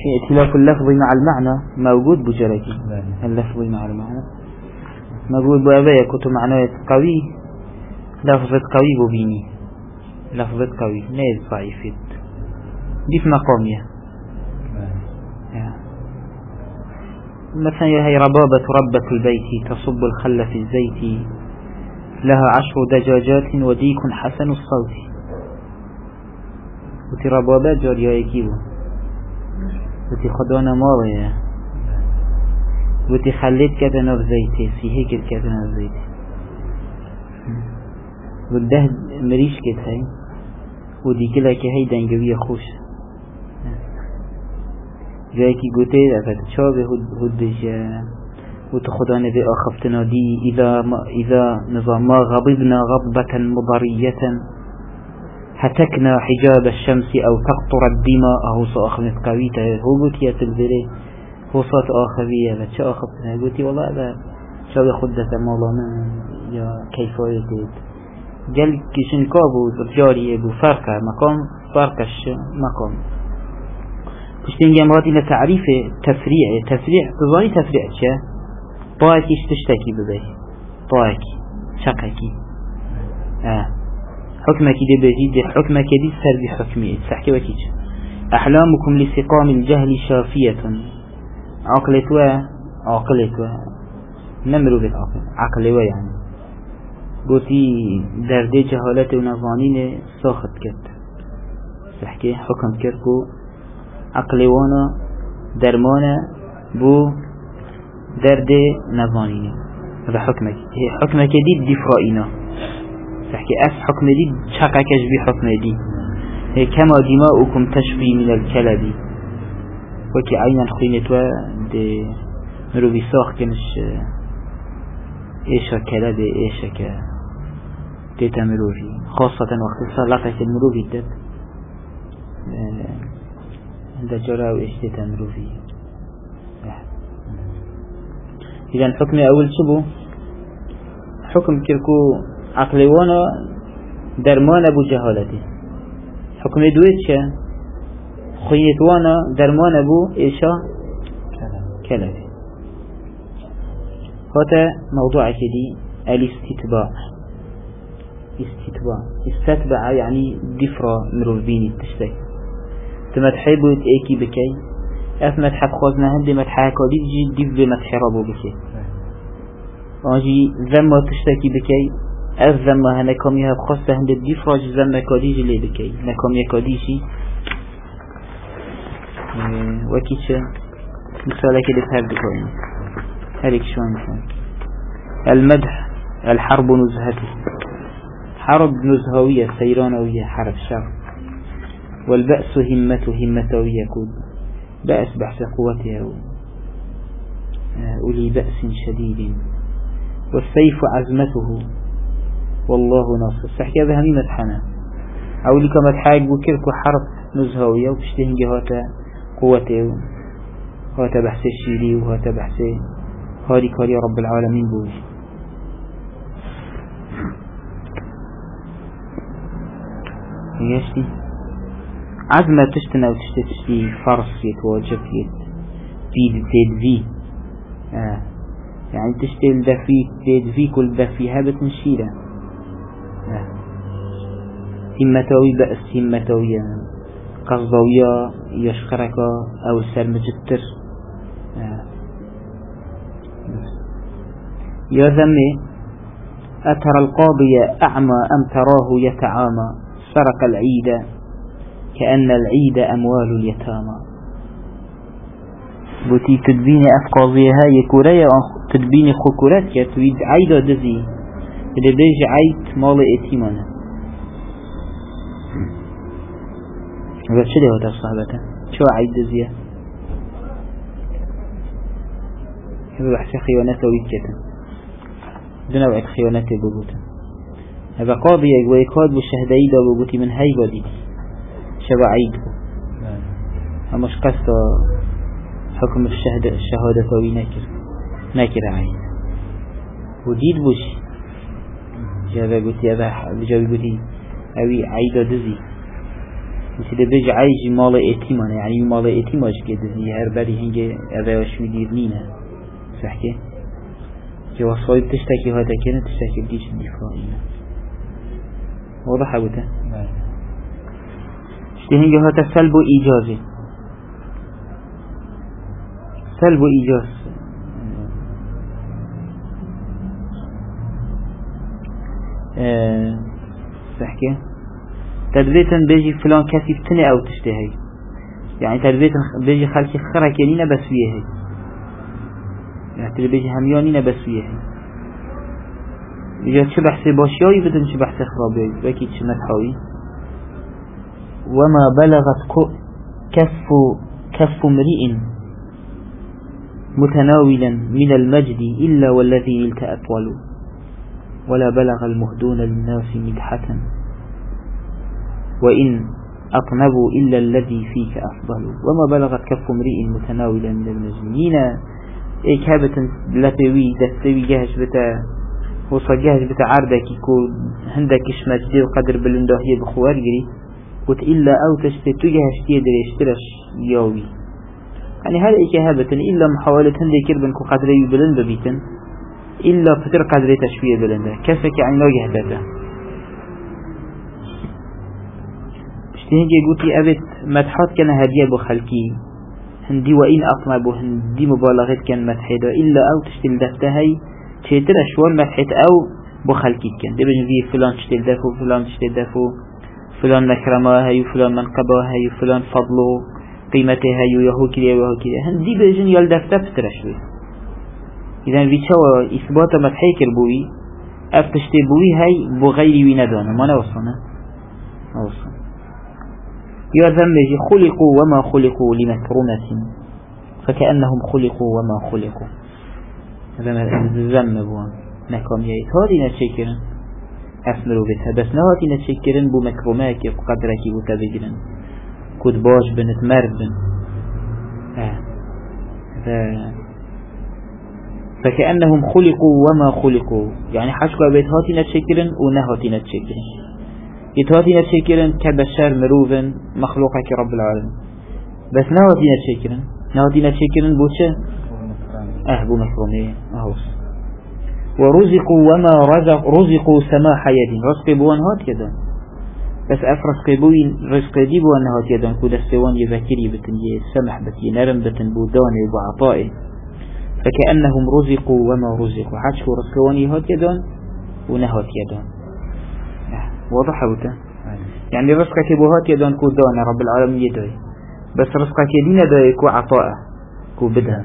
ائتلاف اللفظ مع المعنى موجود بجركي. اللفظ مع المعنى موجود بأبايا كتب معنى قوي، لفظة قوي ببيني، لفظة قوي نيز ضعيفة دي في مقامية. مثلا هي ربابة ربة البيت تصب الخل في الزيت، لها 10 دجاجات وديك حسن الصوت. وتي ربابة جاريا يكيبو، وتي خدانا ماوية، وتي خليت كذا في زيتي سيهيك كذا في زيتي، وده مريش كده هاي، ودي كلا كهي دنجوية خوش جايكي قوتي فتشابه هدجا وتخدان بأخفتنا دي إذا نظام ما غضبنا غضبة مضرية هتكنا حجاب الشمس أو تقطر الدماء أو سأخذت قويته. هو قلت يا تلبري هو صوت آخرية لتشا أخفتنا قلتي والله هذا شابه خدة مولانا يا كيفية قال كيشن كابو رجالي بفرقة مقام فرقش مقام بشتنجي امرات إلى تعريف تفريع تظاهي تفريع شا طاكيش تشتكي ببي طاكي شقكي حكمك دي بجيد حكمك دي سر بحكمي تحكي وكيش أحلامكم لسقام الجهل شافية عقلتوا نمروا بالعقل عقلوا يعني قلتي دردي جهالات ونظانين ساخت كت تحكي حكم كركو عقلوانا درمانا بو درد نظانين. هذا حكمك هي حكمك دي دفرائنا تحكي حكم دي شقكش بحكم دي هي كما دماؤكم تشفي من الكلب وكي عينا خينتوا دي مروفي ساخ كنش ايشا كلب ايشا تيتا مروفي خاصة وقت صلاحك المروفي تت عند جرى وإيش تيتا مروفي. إذا حكم أول شبو حكم كركو عقلوانا درمان أبو جهالتي. حكم دويتشا خيتوانا درمان أبو إيشا كلبي. هذا موضوع كدي الاستتباع. استتبع يعني دفرة مروفيني تشتكي تما تحبوا تأكي بكي أثمت حب خوزنا هندي متحاكا دي ديف بمتحربوا بكي أجي ذمة تشتكي بكي الذمة هنا كميها بخصة هندي ديف راج ذمة كاديجي لي بكي نكميها كاديجي وكيشا مثالا كده تهب بكي هريك شوان مثال المدح الحرب نزهته حرب نزهوية سيرانوية حرب شر والبأس همتوية كود بأس بحث قوتها أولي بأس شديد والسيف عزمته والله ناصر سحكي هذا همي مدحنا أولي كما تحاق بكرك حرب نزهوية وبشتهنجي هاتا قوته هاتا بحث الشيري وهاتا بحث هاري كاري رب العالمين بوش يشتي عزمة تشتنا وتشتي فرص يتواجب في يعني تشتي الدفي كل دفي هابت نشيلة همتوي بأس همتوية قصدوية يشكرك أو سرمجتر يا ذمي أترى القاضي أعمى أم تراه يتعامى سرق العيد كأن العيد أموال اليتامى بوتي تدبيني أفقاضيها يكوريا تدبيني خكورات كتويد عيدا دزي إذا بيج عيد مال إتيمانا هذا شده هذا الصحبة شو عيد دزيه هذا بحث خيانته ويكتا دنوع خيانته بوجوتا هذا قاضي ويكاد بالشهداء دا بوجوتي من هاي بدي شبع عيد همش قصة حكم الشهادة توي ناكر عيد وديد بوشي هذا قلتي هذا بجاوي قلتي أوي عيد دزي مثل بيج عايش مال ايتيمانه يعني مال ايتيماش كده هر بري هنجي أباش مديرنينه صحكي جو صايب تشتكي هذا كنا تشتكي بديش الدفاعية واضح أبوته اشتهنجي هذا سلب إيجازي سلب إيجاز صحكي تدريتا بيجي فلان كسي فتنة أو تشتهي يعني تدريتا بيجي خلقي خركينينا بسويه يعني بيجي هميانينا بسويه إذا چه بحث باشياي بدن چه بحث خرابي وكي چه مدحاوي وما بلغت كف امرئ متناولا من المجد إلا والذي نلت أطول ولا بلغ المهدون للناس مدحة وإن أطنبوا إلا الذي فيك أفضل وما بلغت كف امرئ متناولا من المجنين إيه كابة لبوي دستوي جهش بتا وصا جهش بتا عردك يكو هندكش مجدي وقدر بلندهية بخوار جري قلت إلا أو تشتي تجهش تيدري اشترش ياوي يعني هذا إكهابة إلا محاولة هندي كربن كو قدري بلند بيتن إلا فتر قدري تشوية بلند كسك يعني لا جهدته اشتهنجي قلتي أبت مدحات كان هدية بخلقي هندي وإن أطنب هندي مبالغة كان مدحيدا إلا أو تشتل دفتهي تشتل أشوال مدحيت أو بخلقي كان دي بجنبي فلان تشتل دفو فلان تشتل دفو فلان مكرمه هاي وفلان منقبه هاي وفلان فضله قيمته هاي ويهو كده ويهو كده هندي بجن يلدفته بترشوي إذن في شوى إثبات مدحي كربوي أفتشتي بوي هاي بغير وندانه ما نوصنا يا ذنبه خلقوا وما خلقوا لمكرمة فكأنهم خلقوا وما خلقوا هذا الذنب بوان نكم يأيت هذه نتشكرن أثمروا بها بس نهاتي نتشكرن بو مكرماك قدرك بتبجرن كود باش بنت مرد فكأنهم خلقوا وما خلقوا يعني حشكوا بيت هاتي نتشكرن ونهاتي نتشكرن يتهاتي نتشكرن كبشر مروفن مخلوقك رب العالمين بس نهاتي نتشكرن بوشة بو مكرمية أهوس ورزقوا وما رزقوا سماح يد رزق بوان هات يدان بس أفرزق بوين رزق دي بوان هات يدان كود السوان يذكري بتن يسمح بتن نرم بتن بوداني وبعطائي فكأنهم رزقوا وما رزقوا حاشكوا رزقواني هات يدان ونهات يدان واضح بوتا يعني رزقك بوهات يدان كو دانا رب العالمين يداي بس رزقك دينا داي كو عطاء كو بدها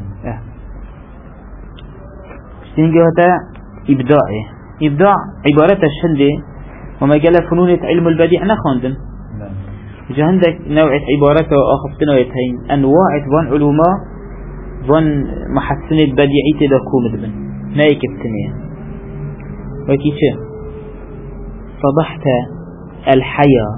استنجهتا إبداع عبارة الشندي وما قال فنونة علم البديع نخاندن إذا عندك نوعة عبارة وآخفتنا ويتهين أنواع ظن علماء ظن محسنة بديعية دا كومد بن نايك التنية وكيشة صبحت الحياة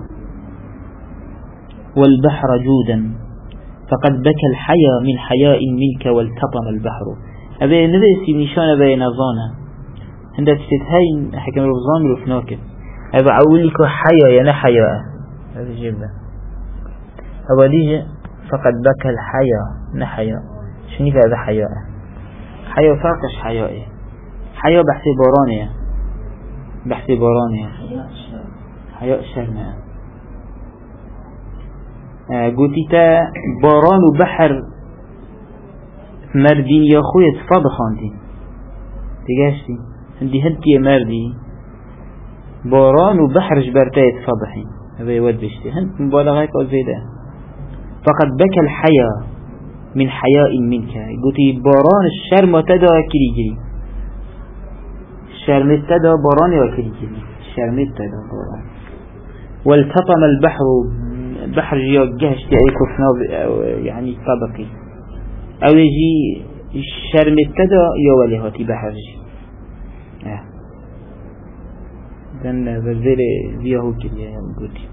والبحر جودا فقد بكى الحياة من حياء منك والتطم البحر أبي نبسي نشان بين ظانا عندك تتهين حكم الظان رفناك أبي أقولك حياة يعني حياة هذا جيبه أبي ليجي فقد بكى الحياة نحياة شنو هذا حياة فرقش حياة حياة بحثي بارانية حياة شرمة قلت تا باران وبحر مردين يا خويا تفاض خاندين تقاشتي عندي هدي مردي باران وبحر جبرتاي تفاضحين هذا يود بشتي هند مبالغة أو زيادة فقد بكى الحياة من حياء منك قلت باران الشرم تدا كريجري الشرم تدا باران وكريجري الشرم تدا باران والتطم البحر جيا جهشتي أي كفنا يعني طبقي أو يجي الشرم تدا يا وليهاتي بحر جي إذن بذير زيهو كريا قلت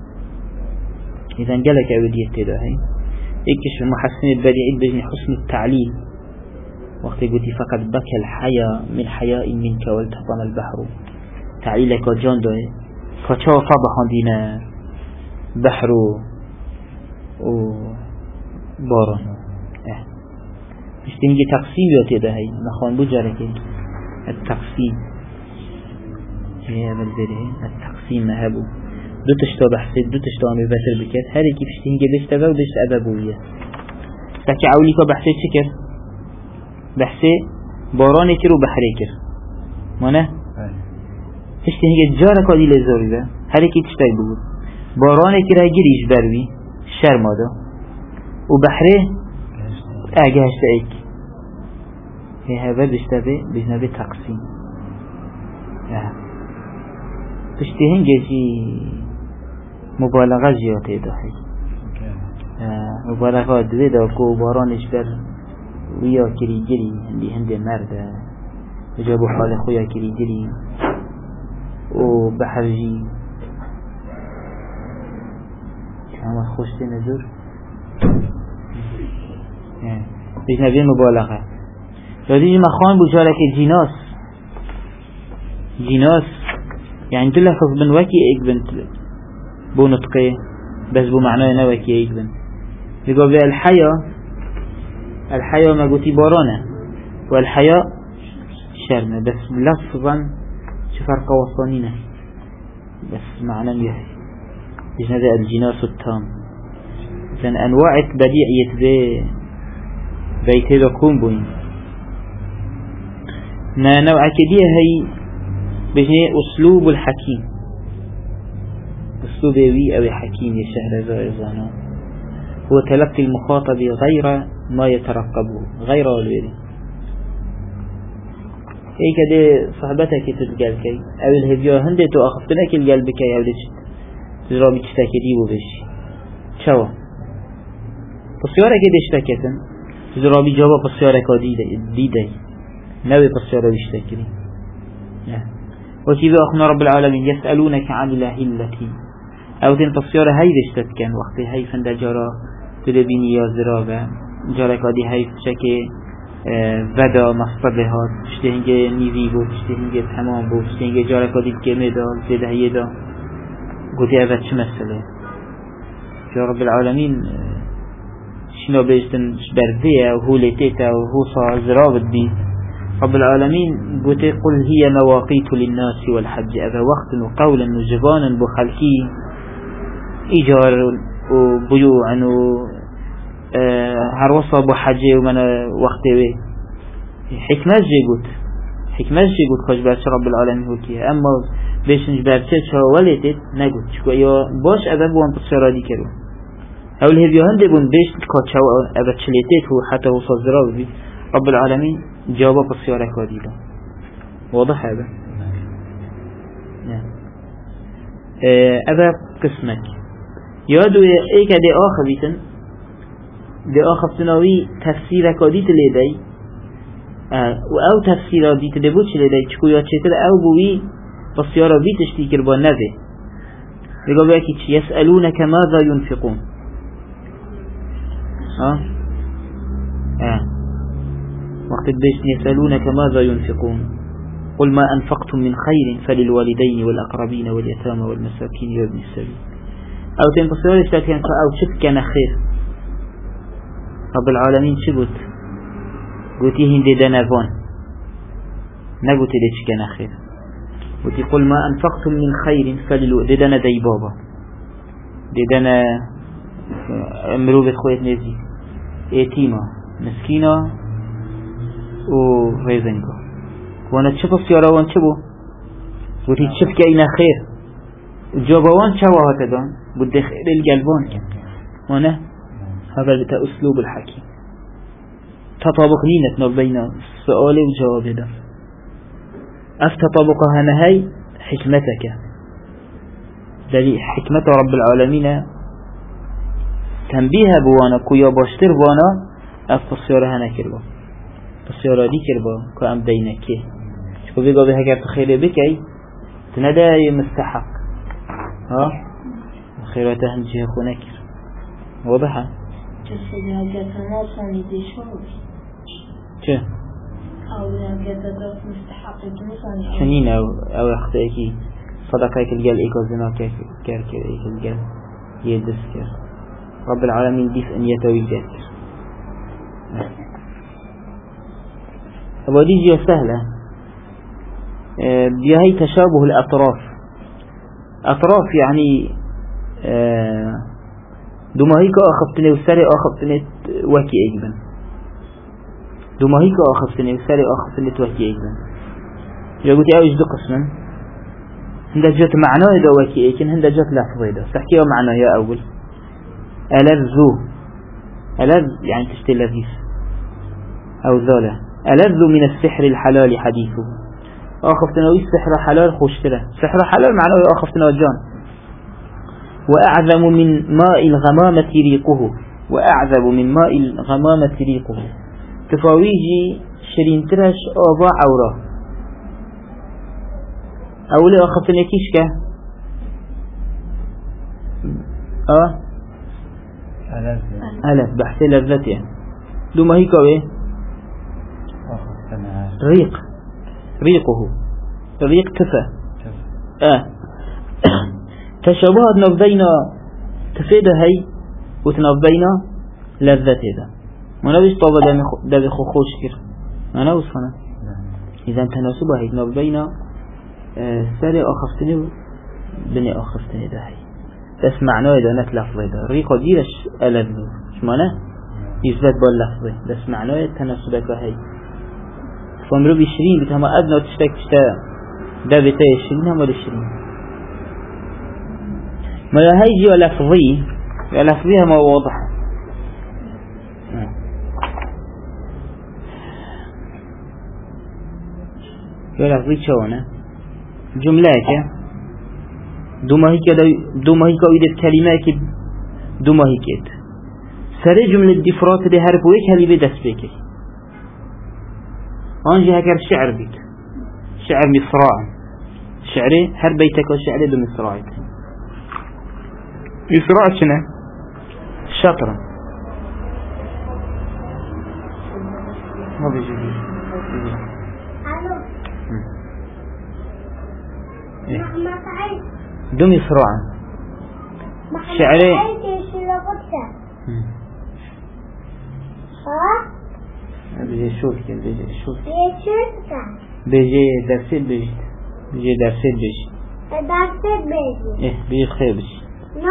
إذن جلك أودية تدا هاي اكشف المحسن البديعي بجن حسن التعليل وقت قلت فقد بكى الحياة من حياء منك والتطم البحر تعليلك وجان دوه فشو فضحان دينا بحر و باران اشتنجي تقسيم يوتي ده هاي نخوان بجارك التقسيم هي بالبره التقسيم هبو دو تشتا بحثي دو تشتا عمي بسر بكت هاري كيف اشتنجي بشتبه و بشت أبابوية فكي عولي كو بحثي چكر بحثي باران كر و بحري كر مانه اشتنجي جارك عدي لزاري ده هاري كي تشتاي بگو باران كر هجريش بروي شرمادا و بحري اگهشت ایک هی هوا بشتبه بجنبه تقسیم بشتی هنگه جی مبالغه جیاته داخل مبالغه دوی دا که بارانش بر ویا کری گری هنده مرده بجابو حال خویا کری گری و بحرجی اما خوشتی نزور بجنبه مبالغه لذلك مخان بجارك جيناس يعني دل لفظ بن وكي ايك بنت بو نطقه بس بو معناه نوكي ايك بنت يقول الحياة ما قلتي بارانه والحياة شرمه بس لفظا شو فرق وصانينه بس معناه يحي بجنبه الجناس التام لأن أنواع بديعية بيته لكم بوين نوع كديه هي بجنه أسلوب الحكيم أسلوب وي أو حكيم يشهر زائزانا هو تلقي المخاطب غير ما يترقبه غير الويري هي كده صحبتك تتقال كي أو الهديو هندي تو أخفتنك القلب كي أو ليش تجربي تشتكي وبشي شو بسيارة كده اشتكتن تجربي جواب بسيارة ديدي نوي بسيارة بيشتكري وكذا أخنا رب العالمين يسألونك عن الأهلة أو تن بسيارة هاي بيشتكن وقت هاي فند جارا تلبيني يا زرابة جارا كادي هاي شكي ودا مصطبهات تشتهنجي نيفي بو تشتهنجي تمام بو تشتهنجي جارا كادي بكمي دا زيده هاي دا قلتي أبد شو مسألة يا رب العالمين شنو بيجتن برده وهو لتيتا وهو صازرابت بي رب العالمين قلت قل هي مواقيت للناس والحج أذا وقت وقولا وجبانا بخلقي إيجار وبيوع هروصة بحجة ومن وقته حكمة جي قلت خوش برش رب العالمين هوكيها أما بيشنج برشتها ولدت نقول شكو أيوة باش أذب وان بصيرا دي كرو أول هذي هندي بون بيش كاتشوا أبد شليتات هو حتى وصل زراوي بي رب العالمين جواب بصيرا كاديلا واضح هذا أبا قسمك يادو إيه كده آخر بيتن ده آخر تناوي تفسير كاديت لدي أو تفسير ديت لبوش لدي شكو يا شتر أو بوي بصيرا بيتش تيكر بالنبي يقول بك يسألونك ماذا ينفقون وقت البيش يسألونك ماذا ينفقون قل ما أنفقتم من خير فللوالدين والأقربين واليتامى والمساكين وابن السبيل أو تنتصر اشتاكين أو شبك نخير رب العالمين شبت قلتي هندي دنافون نقلت ليش نخير قلتي قل ما أنفقتم من خير فللوالدين دنا دي بابا دنا مروبة خويت نزي يتيمة مسكينة وريزنجو وانا تشوف السيارة وان تشبو قلتي تشوف كأينا خير جوابوان شواها تدان بده خير القلبان وانا هذا بتا أسلوب الحكيم تطابق لينتنا بين السؤال والجواب ده أفتطابقها نهاي حكمتك دليل حكمة رب العالمين تنبيه بوانا كويا باشتر بوانا أفتصيارها نكربا تصيارها دي كربا كأم دينكي شكو بيقا بها كارت خيري بكي تندى مستحق خيراتها نجيه خو نكر واضحة چه؟ شنين أو أختاكي صدقائك الجال إيكو زنا كار إيكو الجال يدس كار رب العالمين ديف أن يتوجد ودي جي سهلة بهي تشابه الأطراف. أطراف يعني دوماهيك أخفتني وسري أخفتني وكي أجبن دوماهيك أخفتني وسري أخفتني وكي أجبن يقول يا أوجد قسما هندا جت معناه دا وكي أجبن هندا جت لفظي دا سحكي معناه يا أول ألذ يعني تشتي لذيذ أو ذولا ألذ من السحر الحلال حديثه أخفتنا السحر حلال خوشتره سحر حلال معناه أخفتنا وجان وأعذب من ماء الغمامة ريقه وأعذب من ماء الغمامة ريقه تفاويجي شرين ترش أوضاع عورا أولي أخفتنا كيشكا ألف بحث لذته دوما هيك ويه ريق تفا تشابهت نفذينا تفيده هاي وتنفذينا لذته ده ما نبيش طابة ده خوش كر ما نبيش فنا إذا تناسبه هاي تنفذينا ساري أخفتني بني أخفتني ده هاي بس معناه إذا نتلفظي ده ريقه ديرش ألذو شو معناه يثبت باللفظي بس معناه تناسبك هاي فمرو بشرين بتهم أدنى وتشتك تشتا ده بتاعي الشرين هم الشرين ما هيجي لفظيها ما واضح لفظي شونه جملة دوما هيك ويدت كلمات دوما هيك سري جملة دفرات ده هرب ويك هلي بدس بيك أنجي هكر شعر بيت شعر مصراع شعري هر بيتك وشعري بمصراعك مصراع شنو شطرا ما بيجي دو مصراع شعري بيجي شوف كده بيجي درسيت بيجي ايه بيجي خير بيجي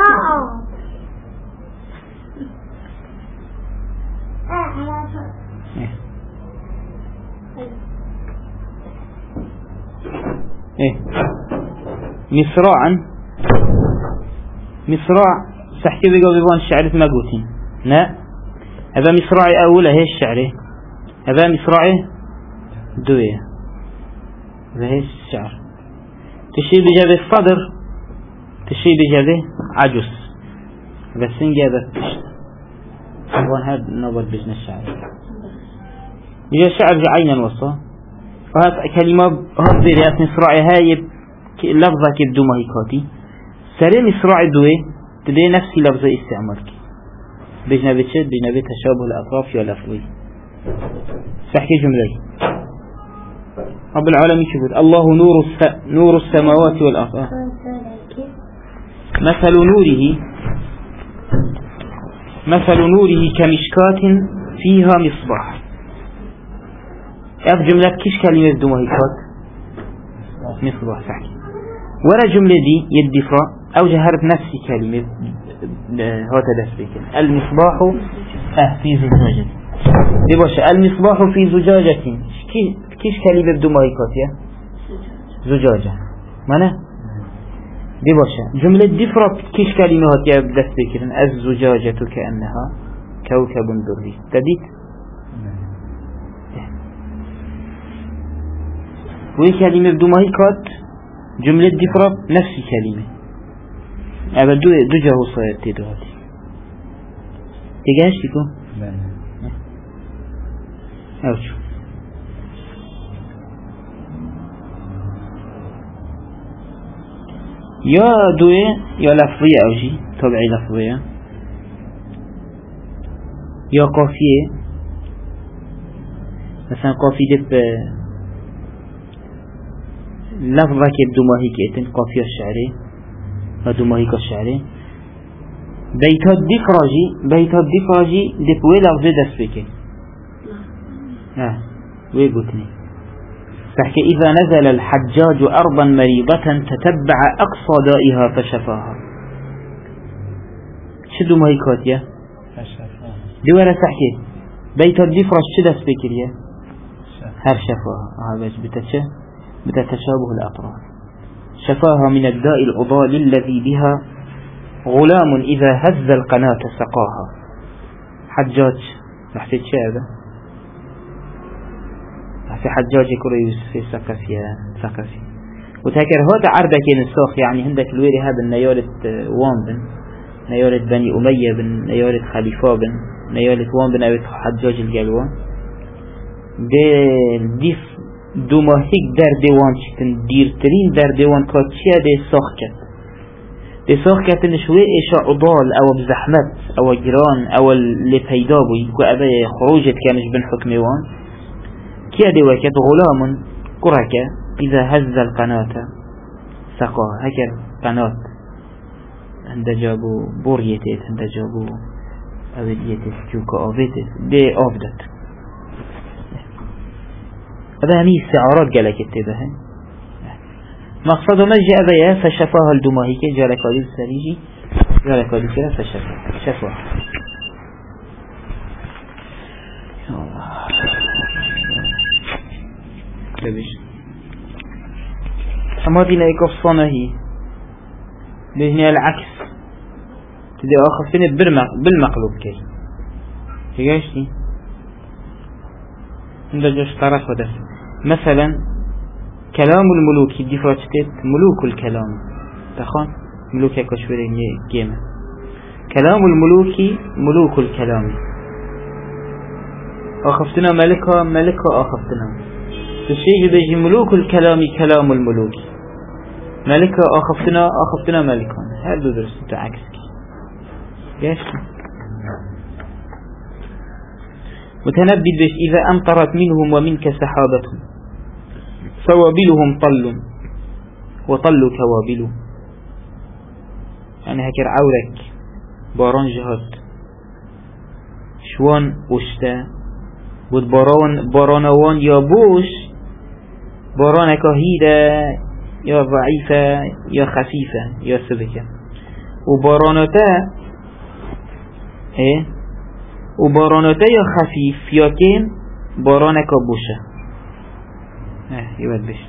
ايه مصراع سحكي بيقوا بيبون شعرت ما قوتين لا هذا مصراعي أوله هي الشعري هذا مصراعي دوية هذا هي الشعر تشي بجابه الصدر تشي بجابه عجز بس انجابه تشت هون هذا نظر بجن الشعر بجا الشعر عينا وصا فهذا كلمة هذا رياس مصراعي هاي لفظة كبدو مهيكاتي سري مصراعي دوية تدي نفسي لفظة استعمالك بجنبه شد بجنبه تشابه الأطراف يا لفظي سحكي جملة رب العالمين شبه الله نور السماوات والأرض مثل نوره كمشكاة فيها مصباح اف جملة كيش كلمة بدو مهيكات مصباح سحكي ورا جملة دي يدفع أو جهرت نفسي كلمة هو تدسبك المصباح في زجاجة دي باشا المصباح في زجاجة كيش كلمة بدو مايكات يا زجاجة مانا دي باشا جملة دفرة كيش كلمة هاتيا بدسبك الزجاجة كأنها كوكب دري تديت وي كلمة بدو مايكات جملة دفرة نفس كلمة أبدا دو جهو صاير تدواتي تيجاش تكو أوشو يا دوية يا لفظية أوجي طبعي لفظية يا قافية مثلا قافية لفظة كبدو ماهي كيتن قافية الشعري هدو ماهيك الشعري بيت الدفراجي دبوي لفظ دست بك ويقولني تحكي إذا نزل الحجاج أرضا مريضة تتبع أقصى دائها فشفاها شدو ما هي كاتية دولا تحكي بيت الدفرج شدس بكرية هر شفاها بس بتتشابه الأطراف شفاها من الداء العضال الذي بها غلام إذا هز القناة سقاها حجاج تحكي هذا في حجاج كريوس في سقسي وتذكر هذا عربة كان الساخ يعني عندك الويري هذا نيالة وان بن نيالة بني أمية بن نيالة خليفة بن نيالة وان بن أبي حجاج الجلوان ديف دوماهيك در ديوان شتن ديرترين در ديوان كاتشيا دي ساخ كت دي ساخ كت نشوي إيشا عضال أو بزحمت أو جران أو اللي بيدابوي وأبي خروجت كانش بن حكم وان كيادي وكت غلام كرك إذا هز القناة سقى هكذا قناة عند جابوا بوريتت عند جابوا أبديتت جوكا أبدت دي أبدت هذا همي استعارات قالك اتباها مقصد مجي أبيا فشفاها الدماهيك جالك عليه السريجي جالك عليه كلا فشفاها لبش أما دينا يكفصنا هي بهنا العكس تدي آخفين بالمقلوب كي تجاشتي عند جوش طرف وده مثلا كلام الملوك الدفاعات ملوك الكلام تخان ملوك كشوري جيمة كلام الملوك ملوك الكلام آخفتنا ملكها آخفتنا تشيج بيجي ملوك الكلام كلام الملوك ملكة أخفتنا ملكا هذا درس عكسك ليش متنبد بيش إذا أمطرت منهم ومنك سحابة فوابلهم طل وطل كوابل يعني هكر عورك باران جهات شوان وشتا بود بارانوان يا بوش بارانك هيدا يا ضعيفة يا خفيفة يا سبكة وبارانتا يا خفيف يا كين بارانك بوشة يود بش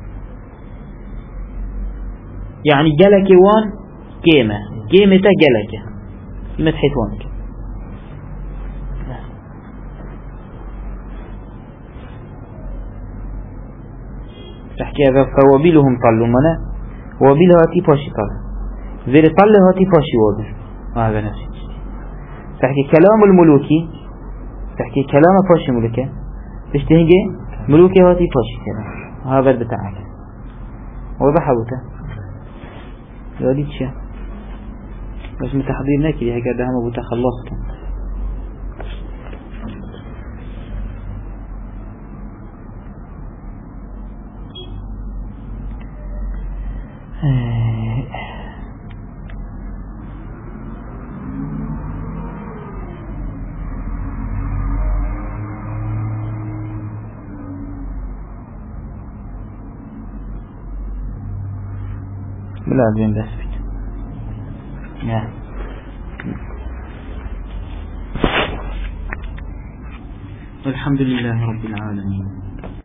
يعني جلك وان كيمة جلك متحيط وانك تحكي هذا فوابلهم طلوا منا وابل هاتي باشي طل زير طل هاتي باشي وابل هذا نفسي تحكي كلام الملوكي تحكي كلام باشي ملوكي تشتهي ملوكي هاتي باشي كلام هذا بتاعك واضح اوتا يوليد شيء بس متحضير ناكي هكذا هم ابو تخلصتم بلا بين بس الحمد لله رب العالمين.